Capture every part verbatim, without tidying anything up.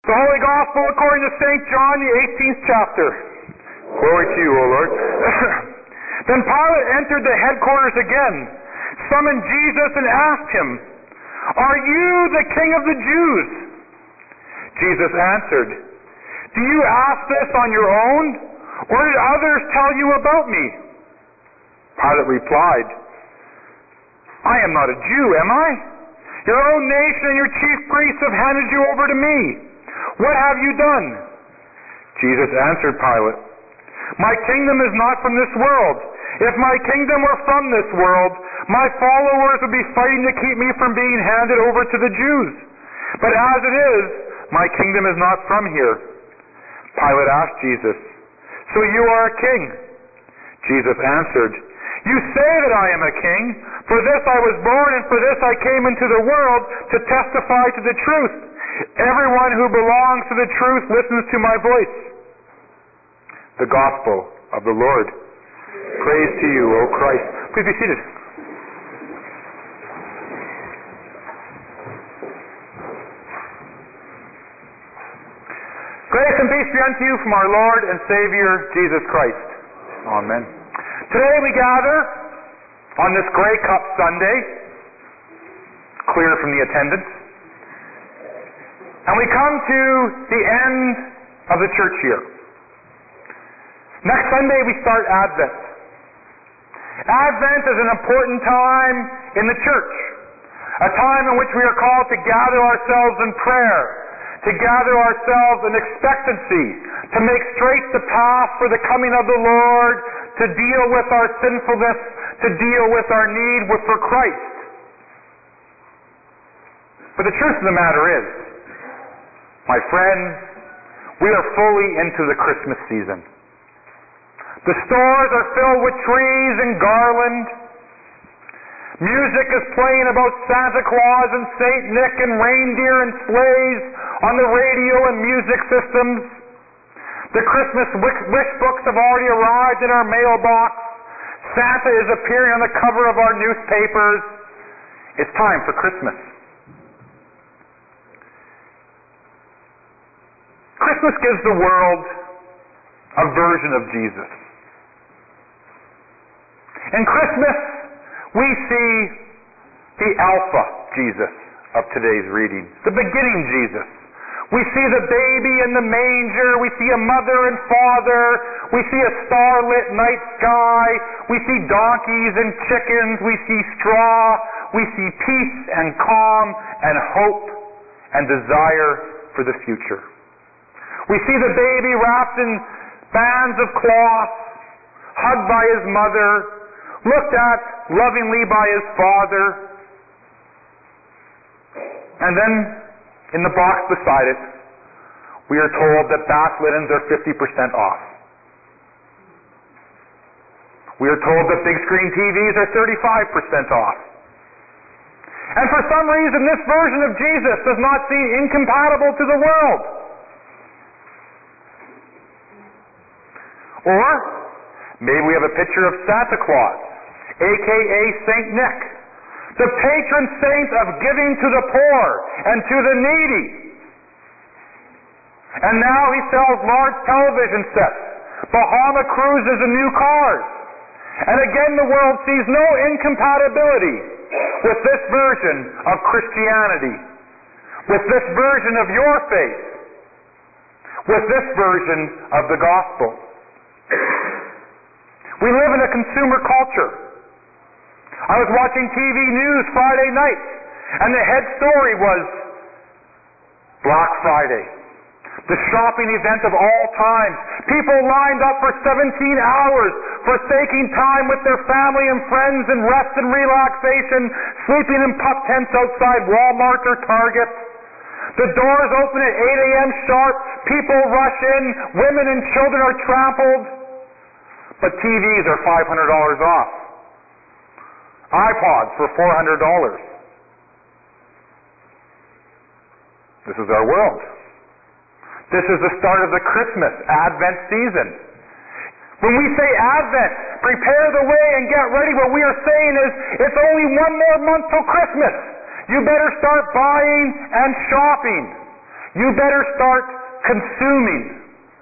The Holy Gospel according to Saint John, the eighteenth chapter. Glory to you, O Lord. Then Pilate entered the headquarters again, summoned Jesus, and asked him, "Are you the King of the Jews?" Jesus answered, "Do you ask this on your own, or did others tell you about me?" Pilate replied, "I am not a Jew, am I? Your own nation and your chief priests have handed you over to me. What have you done?" Jesus answered Pilate, "My kingdom is not from this world. If my kingdom were from this world, my followers would be fighting to keep me from being handed over to the Jews. But as it is, my kingdom is not from here." Pilate asked Jesus, "So you are a king?" Jesus answered, "You say that I am a king. For this I was born, and for this I came into the world, to testify to the truth. Everyone who belongs to the truth listens to my voice." The Gospel of the Lord. Praise to you, O Christ. Please be seated. Grace and peace be unto you from our Lord and Savior, Jesus Christ. Amen. Today we gather on this Grey Cup Sunday, clear from the attendance, and we come to the end of the church year. Next Sunday we start Advent. Advent is an important time in the church, a time in which we are called to gather ourselves in prayer, to gather ourselves in expectancy, to make straight the path for the coming of the Lord, to deal with our sinfulness, to deal with our need with for Christ. But the truth of the matter is, my friends, we are fully into the Christmas season. The stores are filled with trees and garland. Music is playing about Santa Claus and Saint Nick and reindeer and sleighs on the radio and music systems. The Christmas wish books have already arrived in our mailbox. Santa is appearing on the cover of our newspapers. It's time for Christmas. Christmas gives the world a version of Jesus. In Christmas, we see the Alpha Jesus of today's reading, the beginning Jesus. We see the baby in the manger. We see a mother and father. We see a starlit night sky. We see donkeys and chickens. We see straw. We see peace and calm and hope and desire for the future. We see the baby wrapped in bands of cloth, hugged by his mother, looked at lovingly by his father, and then in the box beside it, we are told that bath linens are fifty percent off. We are told that big screen T Vs are thirty-five percent off. And for some reason, this version of Jesus does not seem incompatible to the world. Or maybe we have a picture of Santa Claus, a k a. Saint Nick, the patron saint of giving to the poor and to the needy. And now he sells large television sets, Bahama cruises, and new cars. And again the world sees no incompatibility with this version of Christianity, with this version of your faith, with this version of the gospel. We live in a consumer culture. I was watching T V news Friday night, and the head story was Black Friday, the shopping event of all time. People lined up for seventeen hours, forsaking time with their family and friends and rest and relaxation, sleeping in pup tents outside Walmart or Target. The doors open at eight a.m. sharp, people rush in, women and children are trampled, but T Vs are five hundred dollars off. iPods for four hundred dollars. This is our world. This is the start of the Christmas Advent season. When we say Advent, prepare the way and get ready, what we are saying is, it's only one more month till Christmas. You better start buying and shopping. You better start consuming.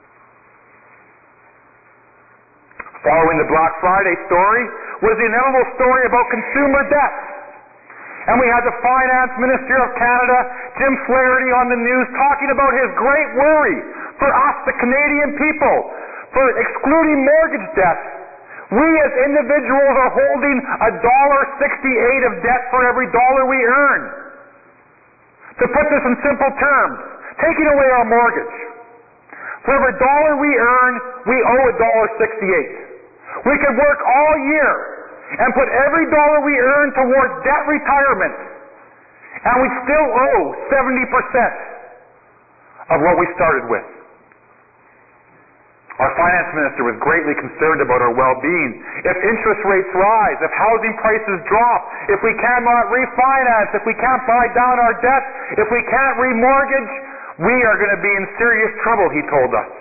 Following the Black Friday story was the inevitable story about consumer debt. And we had the Finance Minister of Canada, Jim Flaherty, on the news talking about his great worry for us, the Canadian people, for excluding mortgage debt. We as individuals are holding a dollar sixty-eight of debt for every dollar we earn. To put this in simple terms, taking away our mortgage. For every dollar we earn, we owe a dollar sixty-eight. We could work all year and put every dollar we earn towards debt retirement, and we still owe seventy percent of what we started with. Our finance minister was greatly concerned about our well-being. If interest rates rise, if housing prices drop, if we cannot refinance, if we can't buy down our debt, if we can't remortgage, we are going to be in serious trouble, he told us.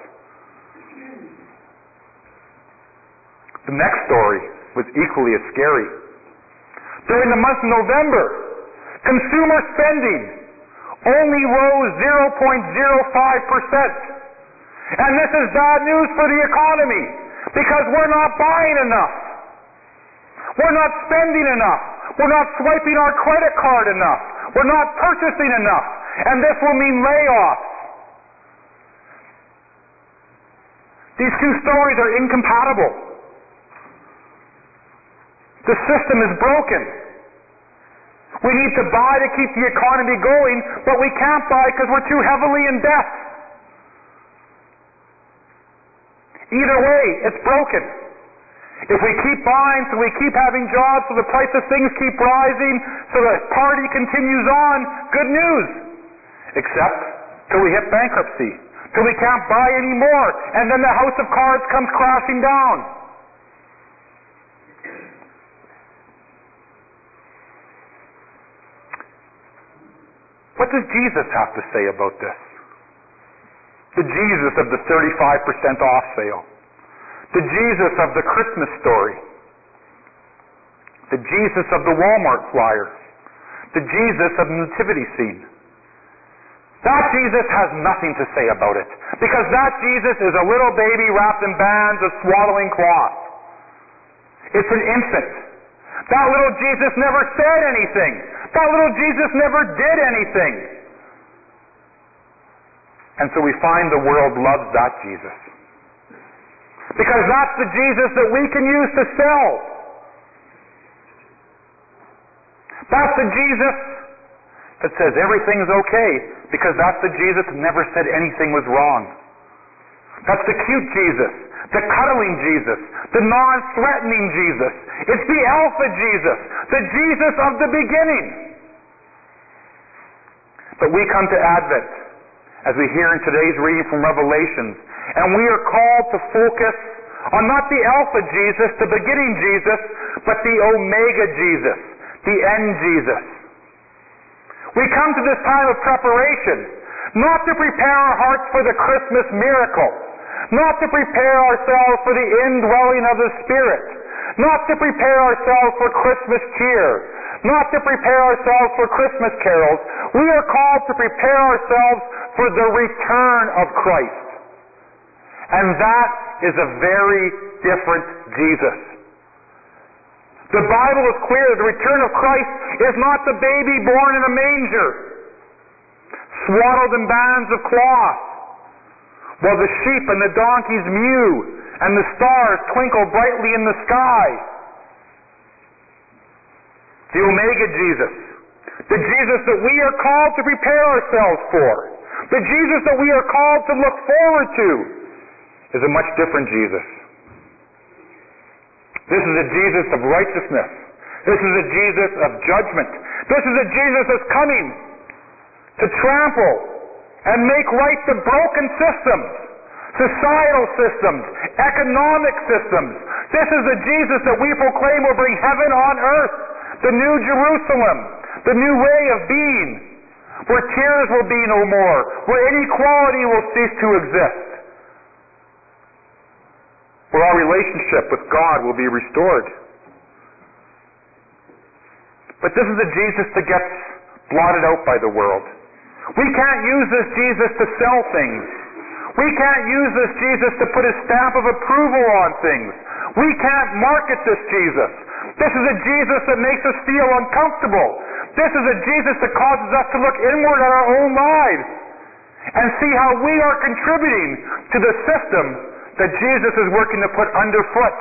The next story was equally as scary. During the month of November, consumer spending only rose zero point zero five percent. And this is bad news for the economy because we're not buying enough. We're not spending enough. We're not swiping our credit card enough. We're not purchasing enough. And this will mean layoffs. These two stories are incompatible. The system is broken. We need to buy to keep the economy going, but we can't buy because we're too heavily in debt. Either way, it's broken. If we keep buying, so we keep having jobs, so the price of things keep rising, so the party continues on, good news. Except till we hit bankruptcy, till we can't buy anymore, and then the house of cards comes crashing down. What does Jesus have to say about this? The Jesus of the thirty-five percent off sale. The Jesus of the Christmas story. The Jesus of the Walmart flyer. The Jesus of the nativity scene. That Jesus has nothing to say about it, because that Jesus is a little baby wrapped in bands of swaddling cloth. It's an infant. That little Jesus never said anything. That little Jesus never did anything. And so we find the world loves that Jesus. Because that's the Jesus that we can use to sell. That's the Jesus that says everything's okay, because that's the Jesus that never said anything was wrong. That's the cute Jesus, the cuddling Jesus, the non-threatening Jesus. It's the Alpha Jesus, the Jesus of the beginning. But we come to Advent, as we hear in today's reading from Revelations, and we are called to focus on not the Alpha Jesus, the beginning Jesus, but the Omega Jesus, the end Jesus. We come to this time of preparation, not to prepare our hearts for the Christmas miracle, not to prepare ourselves for the indwelling of the Spirit, not to prepare ourselves for Christmas cheer, not to prepare ourselves for Christmas carols. We are called to prepare ourselves for the return of Christ. And that is a very different Jesus. The Bible is clear that the return of Christ is not the baby born in a manger, swaddled in bands of cloth, while the sheep and the donkeys mew and the stars twinkle brightly in the sky. The Omega Jesus, the Jesus that we are called to prepare ourselves for, the Jesus that we are called to look forward to, is a much different Jesus. This is a Jesus of righteousness. This is a Jesus of judgment. This is a Jesus that's coming to trample and make right the broken systems, societal systems, economic systems. This is the Jesus that we proclaim will bring heaven on earth, the new Jerusalem, the new way of being, where tears will be no more, where inequality will cease to exist, where our relationship with God will be restored. But this is a Jesus that gets blotted out by the world. We can't use this Jesus to sell things. We can't use this Jesus to put a stamp of approval on things. We can't market this Jesus. This is a Jesus that makes us feel uncomfortable. This is a Jesus that causes us to look inward at our own lives and see how we are contributing to the system that Jesus is working to put underfoot.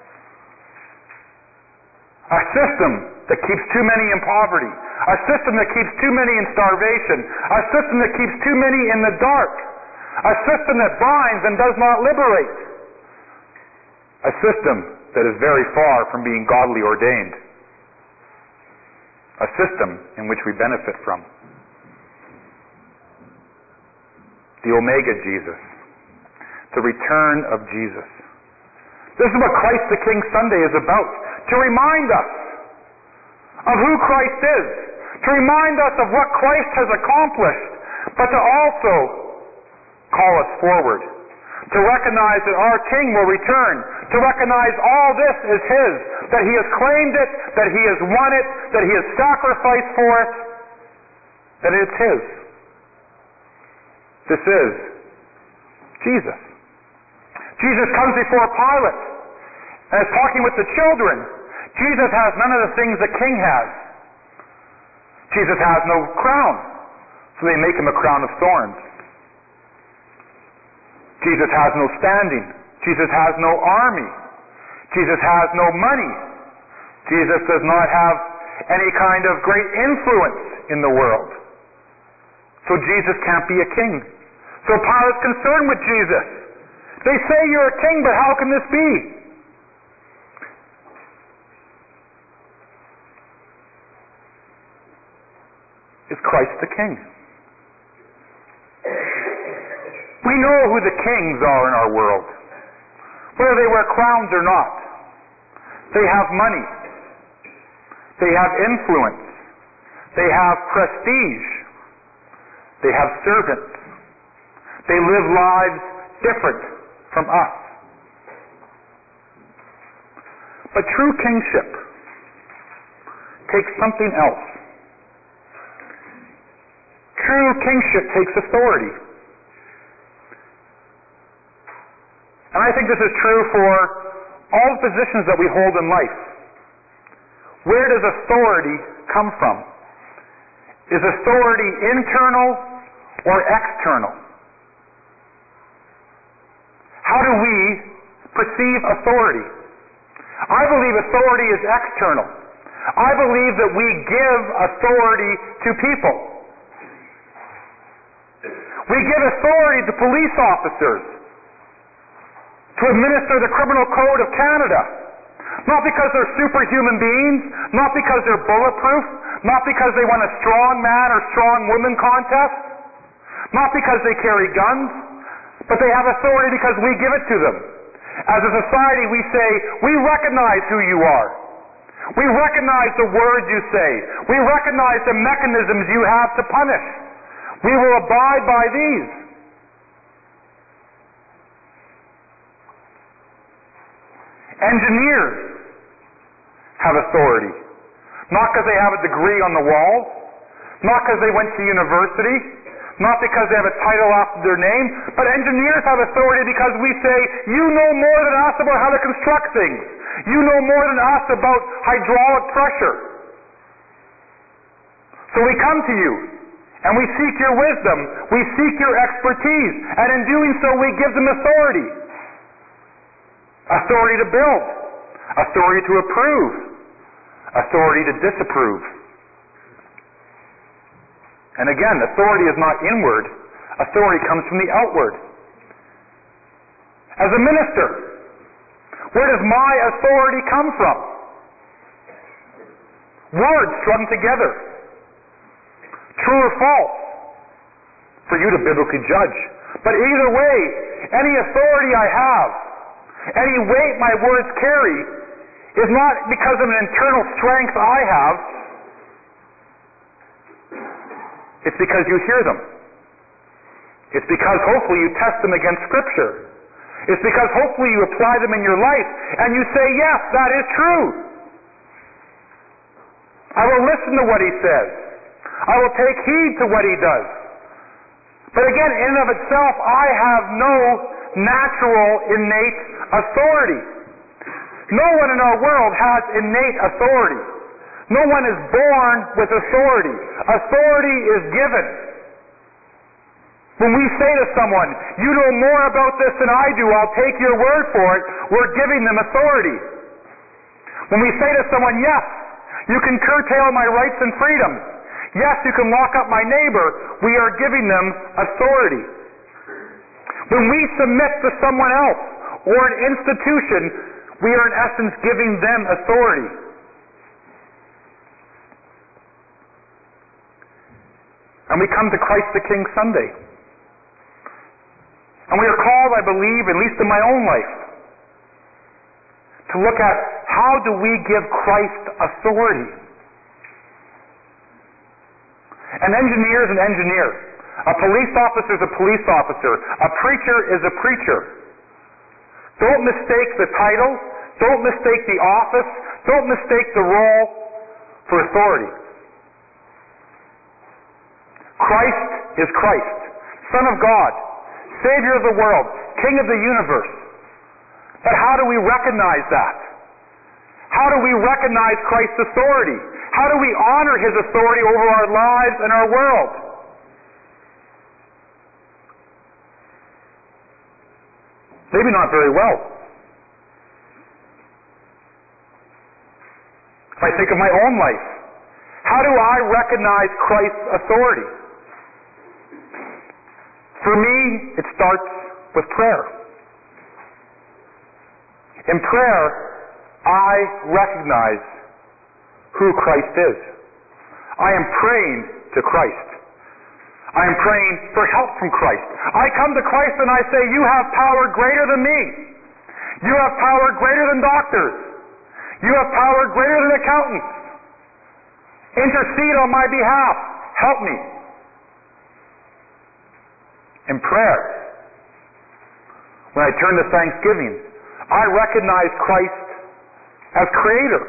A system that keeps too many in poverty. A system that keeps too many in starvation. A system that keeps too many in the dark. A system that binds and does not liberate. A system that is very far from being godly ordained. A system in which we benefit from. The Omega Jesus. The return of Jesus. This is what Christ the King Sunday is about. To remind us of who Christ is. To remind us of what Christ has accomplished. But to also call us forward. To recognize that our King will return. To recognize all this is His. That He has claimed it. That He has won it. That He has sacrificed for it. That it's His. This is Jesus. Jesus comes before Pilate and is talking with the children. Jesus has none of the things the king has. Jesus has no crown, so they make him a crown of thorns. Jesus has no standing. Jesus has no army. Jesus has no money. Jesus does not have any kind of great influence in the world. So Jesus can't be a king. So Pilate's concerned with Jesus. They say you're a king, but how can this be? Is Christ the king? We know who the kings are in our world. Whether they wear crowns or not. They have money. They have influence. They have prestige. They have servants. They live lives different from us. But true kingship takes something else. True kingship takes authority. And I think this is true for all the positions that we hold in life. Where does authority come from? Is authority internal or external? How do we perceive authority? I believe authority is external. I believe that we give authority to people. We give authority to police officers to administer the Criminal Code of Canada. Not because they're superhuman beings, not because they're bulletproof, not because they won a strong man or strong woman contest, not because they carry guns, but they have authority because we give it to them. As a society, we say, we recognize who you are. We recognize the words you say. We recognize the mechanisms you have to punish. We will abide by these. Engineers have authority. Not because they have a degree on the wall, not because they went to university, not because they have a title after their name, but engineers have authority because we say, you know more than us about how to construct things. You know more than us about hydraulic pressure. So we come to you, and we seek your wisdom, we seek your expertise, and in doing so we give them authority. Authority to build, authority to approve, authority to disapprove. And again, authority is not inward. Authority comes from the outward. As a minister, where does my authority come from? Words strung together. True or false? For you to biblically judge. But either way, any authority I have, any weight my words carry, is not because of an internal strength I have. It's because you hear them. It's because hopefully you test them against Scripture. It's because hopefully you apply them in your life and you say, yes, that is true. I will listen to what he says. I will take heed to what he does. But again, in and of itself, I have no natural, innate authority. No one in our world has innate authority. No one is born with authority. Authority is given. When we say to someone, you know more about this than I do, I'll take your word for it, we're giving them authority. When we say to someone, yes, you can curtail my rights and freedoms, yes, you can lock up my neighbor, we are giving them authority. When we submit to someone else or an institution, we are in essence giving them authority. And we come to Christ the King Sunday. And we are called, I believe, at least in my own life, to look at how do we give Christ authority. An engineer is an engineer. A police officer is a police officer. A preacher is a preacher. Don't mistake the title. Don't mistake the office. Don't mistake the role for authority. Christ is Christ, Son of God, Savior of the world, King of the universe. But how do we recognize that? How do we recognize Christ's authority? How do we honor His authority over our lives and our world? Maybe not very well. If I think of my own life, how do I recognize Christ's authority? For me, it starts with prayer. In prayer, I recognize who Christ is. I am praying to Christ. I am praying for help from Christ. I come to Christ and I say, you have power greater than me. You have power greater than doctors. You have power greater than accountants. Intercede on my behalf. Help me. In prayer, when I turn to thanksgiving, I recognize Christ as Creator.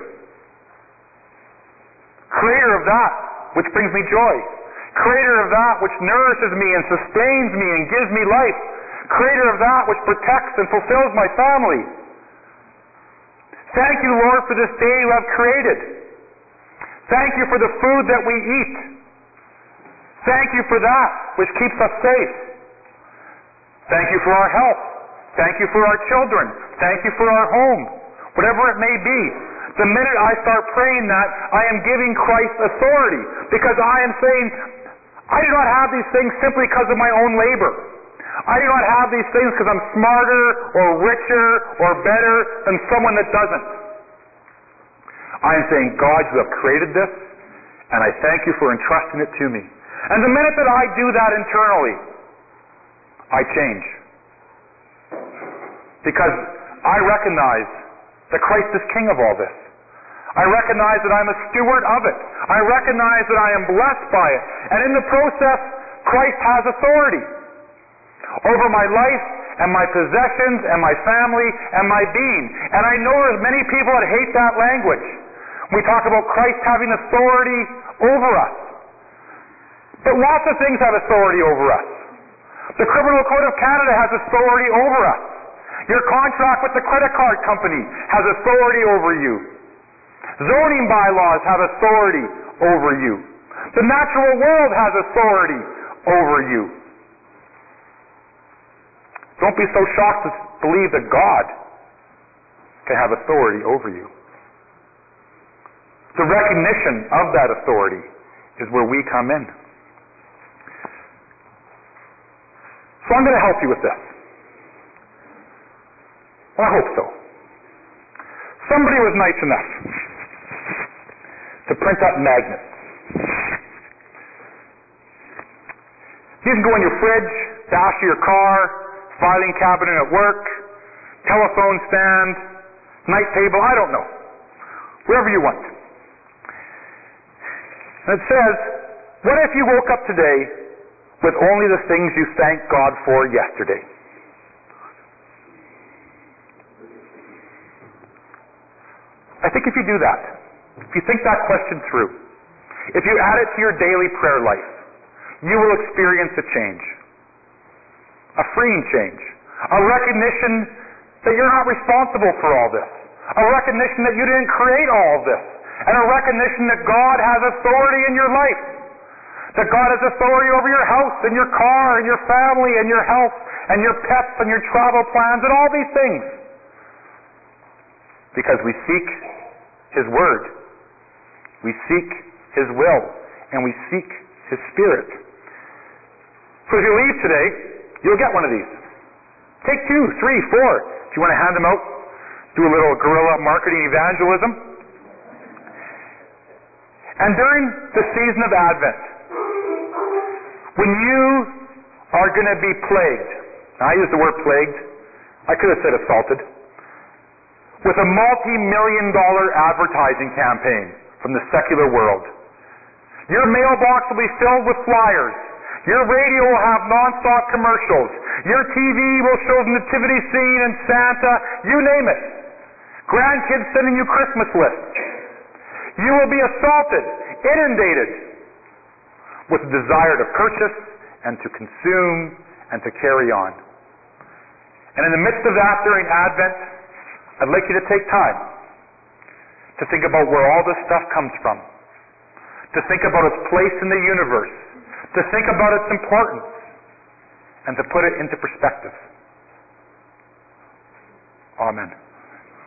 Creator of that which brings me joy. Creator of that which nourishes me and sustains me and gives me life. Creator of that which protects and fulfills my family. Thank you, Lord, for this day you have created. Thank you for the food that we eat. Thank you for that which keeps us safe. Thank you for our health. Thank you for our children. Thank you for our home. Whatever it may be. The minute I start praying that, I am giving Christ authority. Because I am saying, I do not have these things simply because of my own labor. I do not have these things because I'm smarter or richer or better than someone that doesn't. I am saying, God, you have created this, and I thank you for entrusting it to me. And the minute that I do that internally, I change. Because I recognize that Christ is King of all this. I recognize that I'm a steward of it. I recognize that I am blessed by it. And in the process, Christ has authority over my life and my possessions and my family and my being. And I know there's many people that hate that language. We talk about Christ having authority over us. But lots of things have authority over us. The Criminal Code of Canada has authority over us. Your contract with the credit card company has authority over you. Zoning bylaws have authority over you. The natural world has authority over you. Don't be so shocked to believe that God can have authority over you. The recognition of that authority is where we come in. So I'm going to help you with this. Well, I hope so. Somebody was nice enough to print up magnets. You can go in your fridge, dash of your car, filing cabinet at work, telephone stand, night table, I don't know. Wherever you want. And it says, what if you woke up today with only the things you thanked God for yesterday? I think if you do that, if you think that question through, if you add it to your daily prayer life, you will experience a change. A freeing change. A recognition that you're not responsible for all this. A recognition that you didn't create all of this. And a recognition that God has authority in your life. That God has authority over your house and your car and your family and your health and your pets and your travel plans and all these things. Because we seek His Word. We seek His will. And we seek His Spirit. So as you leave today, you'll get one of these. Take two, three, four. If you want to hand them out, do a little guerrilla marketing evangelism. And during the season of Advent, when you are going to be plagued, now I use the word plagued, I could have said assaulted, with a multi-million dollar advertising campaign from the secular world. Your mailbox will be filled with flyers. Your radio will have non-stop commercials. Your T V will show the nativity scene and Santa, you name it. Grandkids sending you Christmas lists. You will be assaulted, inundated with the desire to purchase and to consume and to carry on. And in the midst of that during Advent, I'd like you to take time to think about where all this stuff comes from. To think about its place in the universe. To think about its importance. And to put it into perspective. Amen.